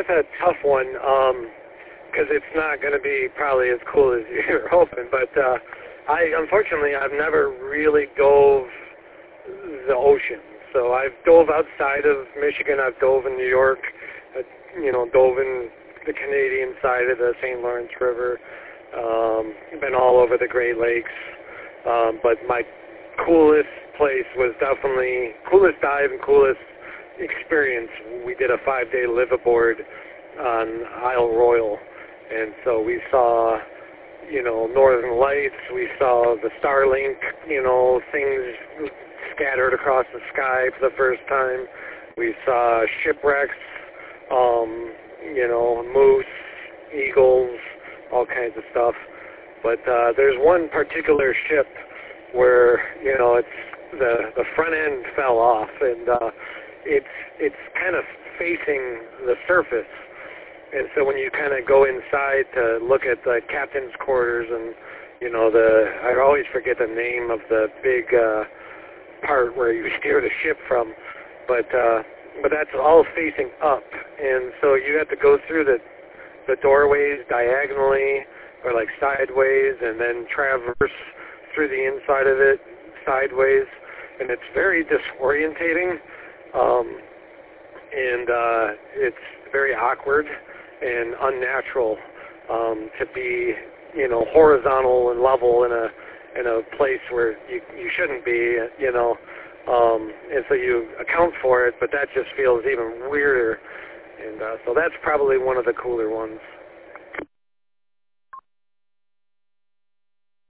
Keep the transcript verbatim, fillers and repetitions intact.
that's a tough one because it's not going to be probably as cool as you're hoping. But uh, I, unfortunately, I've never really dove the ocean. So I've dove outside of Michigan. I've dove in New York. I, you know, dove in the Canadian side of the Saint Lawrence River. Um, been all over the Great Lakes. Um, but my coolest place was definitely, coolest dive and coolest experience. We did a five-day live-aboard on Isle Royal. And so we saw, you know, Northern Lights. We saw the Starlink, you know, things scattered across the sky for the first time. We saw shipwrecks, um, you know, moose, eagles, all kinds of stuff. But uh, there's one particular ship where, you know, it's the the front end fell off, and uh, it's it's kind of facing the surface. And so when you kind of go inside to look at the captain's quarters and, you know, the, I always forget the name of the big uh, part where you steer the ship from, but uh, but that's all facing up. And so you have to go through the, the doorways diagonally or like sideways and then traverse through the inside of it sideways. And it's very disorientating, um, and uh, it's very awkward and unnatural um, to be, you know, horizontal and level in a in a place where you you shouldn't be, you know, um, and so you account for it, but that just feels even weirder, and uh, so that's probably one of the cooler ones.